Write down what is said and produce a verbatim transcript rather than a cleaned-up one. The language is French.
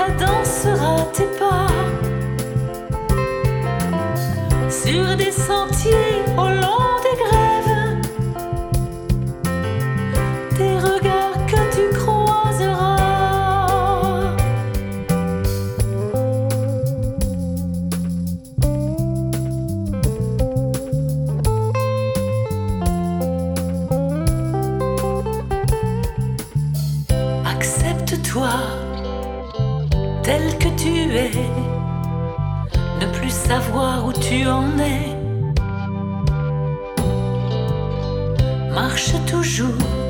cadencera tes pas sur des sentiers au long des grèves, des regards que tu croiseras. Accepte-toi tel que tu es, ne plus savoir où tu en es. Marche toujours